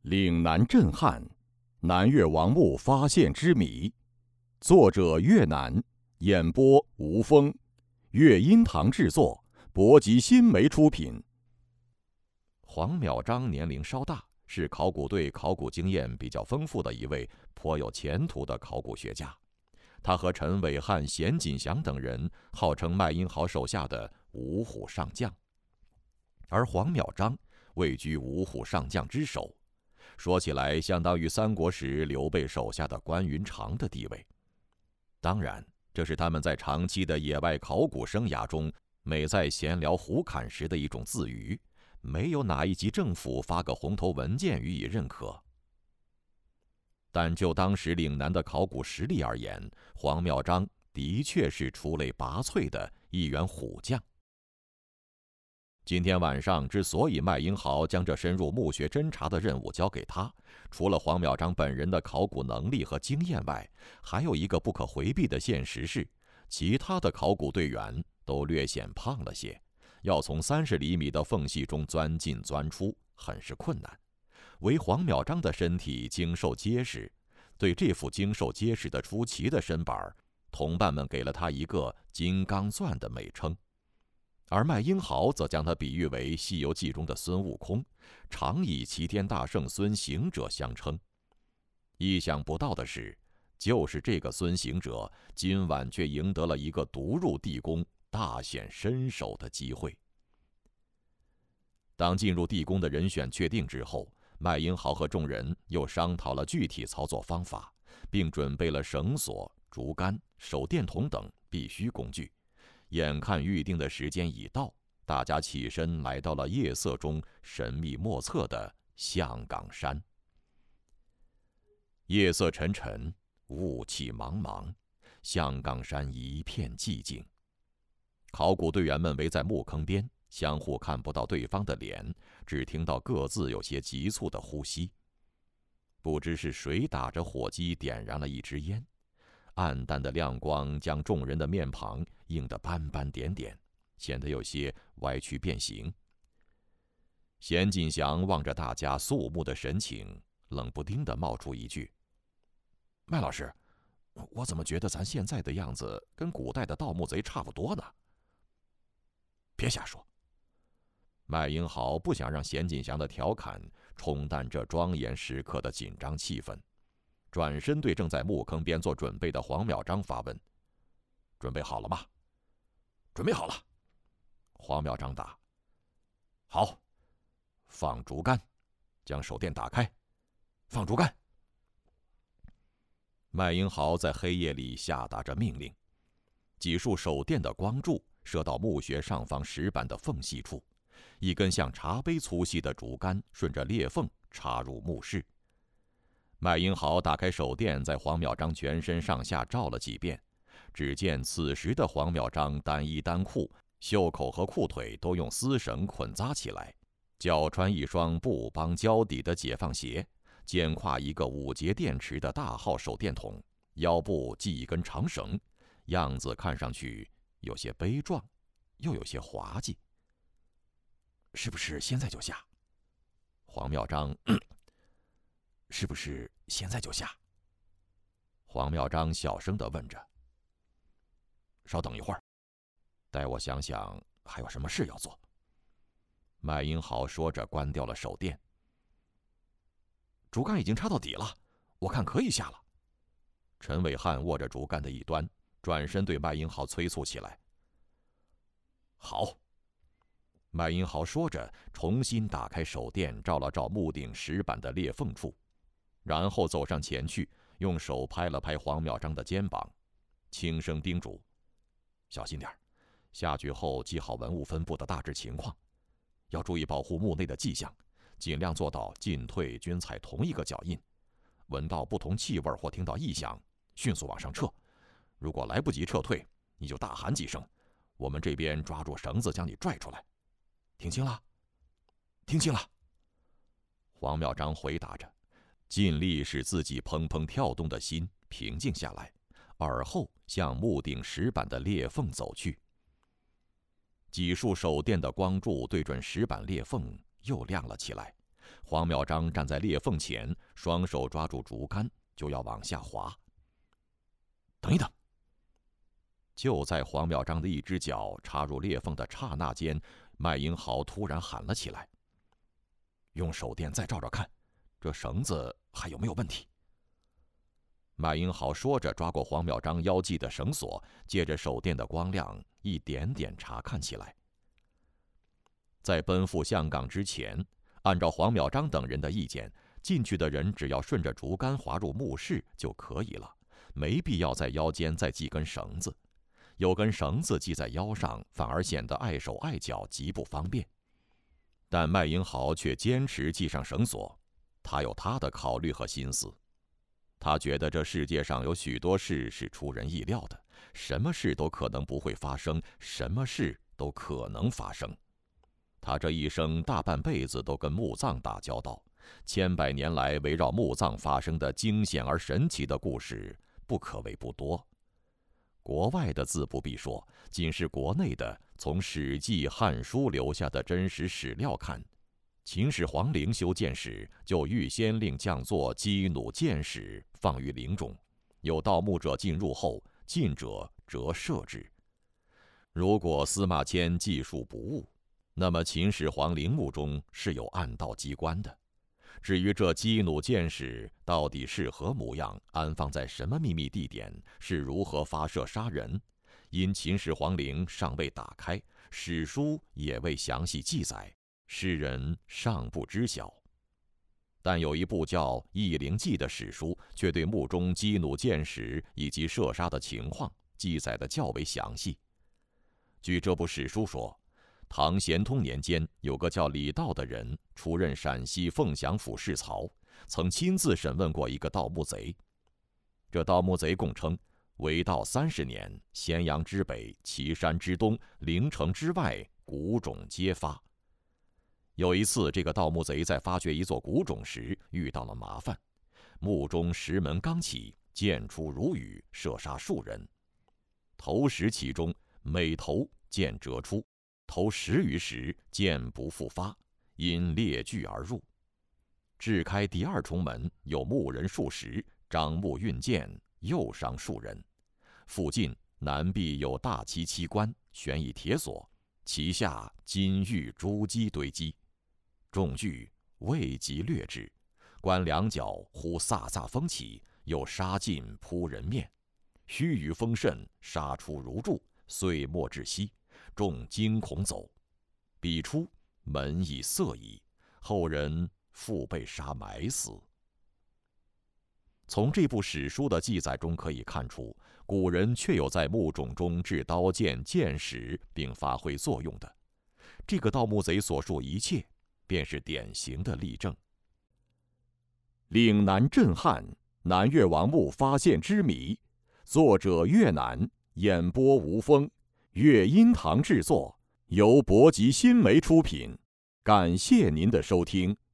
岭南震撼，南越王墓发现之谜。作者越南，演播吴峰，乐音堂制作，博吉新媒出品。黄淼章年龄稍大，是考古队考古经验比较丰富的一位颇有前途的考古学家。他和陈伟汉、咸锦祥等人号称麦英豪手下的五虎上将，而黄淼章位居五虎上将之首，说起来相当于三国时刘备手下的关云长的地位。当然，这是他们在长期的野外考古生涯中每在闲聊胡侃时的一种自娱，没有哪一级政府发个红头文件予以认可。但就当时岭南的考古实力而言，黄淼章的确是出类拔萃的一员虎将。今天晚上之所以麦英豪将这深入墓穴侦查的任务交给他，除了黄淼章本人的考古能力和经验外，还有一个不可回避的现实是，其他的考古队员都略显胖了些，要从30厘米的缝隙中钻进钻出很是困难。唯黄淼章的身体精瘦结实，对这副精瘦结实的出奇的身板，同伴们给了他一个金刚钻的美称。而麦英豪则将他比喻为《西游记》中的孙悟空，常以齐天大圣孙行者相称。意想不到的是，就是这个孙行者今晚却赢得了一个独入地宫大显身手的机会。当进入地宫的人选确定之后，麦英豪和众人又商讨了具体操作方法，并准备了绳索、竹竿、手电筒等必需工具。眼看预定的时间已到，大家起身来到了夜色中神秘莫测的象岗山。夜色沉沉，雾气茫茫，象岗山一片寂静。考古队员们围在墓坑边，相互看不到对方的脸，只听到各自有些急促的呼吸。不知是谁打着火机点燃了一支烟，暗淡的亮光将众人的面庞映得斑斑点点，显得有些歪曲变形。咸锦祥望着大家肃穆的神情，冷不丁地冒出一句：“麦老师，我怎么觉得咱现在的样子跟古代的盗墓贼差不多呢？”别瞎说。麦英豪不想让咸锦祥的调侃冲淡这庄严时刻的紧张气氛，转身对正在墓坑边做准备的黄淼章发问：“准备好了吗？”“准备好了。”黄淼章答。“好，放竹竿，将手电打开，放竹竿。”麦英豪在黑夜里下达着命令，几束手电的光柱射到墓穴上方石板的缝隙处，一根像茶杯粗细的竹竿顺着裂缝插入墓室。麦英豪打开手电，在黄淼章全身上下照了几遍，只见此时的黄淼章单衣单裤，袖口和裤腿都用丝绳捆扎起来，脚穿一双布帮胶底的解放鞋，肩挎一个5节电池的大号手电筒，腰部系一根长绳，样子看上去有些悲壮，又有些滑稽。“是不是现在就下？”黄淼章是不是现在就下？黄淼章小声地问着。“稍等一会儿，待我想想还有什么事要做。”麦英豪说着关掉了手电。“竹竿已经插到底了，我看可以下了。”陈伟汉握着竹竿的一端，转身对麦英豪催促起来。“好。”麦英豪说着，重新打开手电，照了照墓顶石板的裂缝处，然后走上前去，用手拍了拍黄淼章的肩膀，轻声叮嘱：“小心点，下去后记好文物分布的大致情况，要注意保护墓内的迹象，尽量做到进退均踩同一个脚印。闻到不同气味或听到异响，迅速往上撤。如果来不及撤退，你就大喊几声，我们这边抓住绳子将你拽出来。听清了？”“听清了。”黄淼章回答着，尽力使自己砰砰跳动的心平静下来，而后向墓顶石板的裂缝走去。几束手电的光柱对准石板裂缝又亮了起来， 黄妙章站在裂缝前，双手抓住竹竿，就要往下滑。等一等！就在黄妙章的一只脚插入裂缝的刹那间，麦英豪突然喊了起来：“用手电再照照看，这绳子还有没有问题？”麦英豪说着，抓过黄妙章腰系的绳索，借着手电的光亮，一点点查看起来。在奔赴象岗之前，按照黄妙章等人的意见，进去的人只要顺着竹竿滑入墓室就可以了，没必要在腰间再系根绳子。有根绳子系在腰上，反而显得碍手碍脚，极不方便。但麦英豪却坚持系上绳索，他有他的考虑和心思。他觉得这世界上有许多事是出人意料的，什么事都可能不会发生，什么事都可能发生。他这一生大半辈子都跟墓葬打交道，千百年来围绕墓葬发生的惊险而神奇的故事不可谓不多。国外的自不必说，仅是国内的，从《史记》《汉书》留下的真实史料看，秦始皇陵修建时就预先令匠作激弩箭矢放于陵中，有盗墓者进入后，进者则射之。如果司马迁记述不误，那么秦始皇陵墓中是有暗道机关的。至于这激弩箭矢到底是何模样，安放在什么秘密地点，是如何发射杀人，因秦始皇陵尚未打开，史书也未详细记载，世人尚不知晓。但有一部叫《异陵记》的史书，却对墓中激弩箭矢以及射杀的情况记载得较为详细。据这部史书说，唐咸通年间，有个叫李道的人出任陕西凤翔府侍曹，曾亲自审问过一个盗墓贼。这盗墓贼供称，为道30年，咸阳之北、岐山之东、陵城之外，古冢皆发。有一次，这个盗墓贼在发掘一座古冢时遇到了麻烦，墓中石门刚起，箭出如雨，射杀数人。投石其中，每投箭折出，投10余石，箭不复发，因裂锯而入。掷开第2重门，有墓人数十，张目运箭，又伤数人。附近南壁有大漆漆棺，悬以铁锁，其下金玉珠玑堆积。众惧，未及掠之，棺两角忽飒飒风起，又杀尽扑人面，须臾风甚，杀出如注，遂没至息。众惊恐走，彼出，门已塞矣，后人复被杀埋死。从这部史书的记载中可以看出，古人确有在墓冢中置刀剑、箭矢并发挥作用的。这个盗墓贼所述一切，便是典型的例证。岭南震撼，南越王墓发现之谜，作者越南，演播吴峰，乐音堂制作，由博吉新媒出品。感谢您的收听。